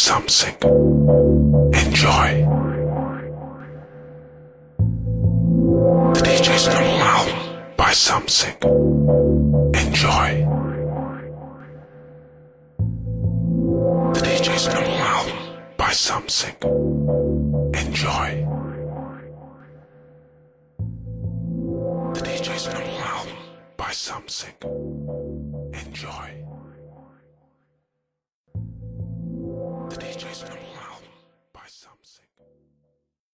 something. Enjoy. The DJ's normal album. Buy something. Enjoy. The DJ's normal album. Buy something. Enjoy. The DJ's normal album. Buy something.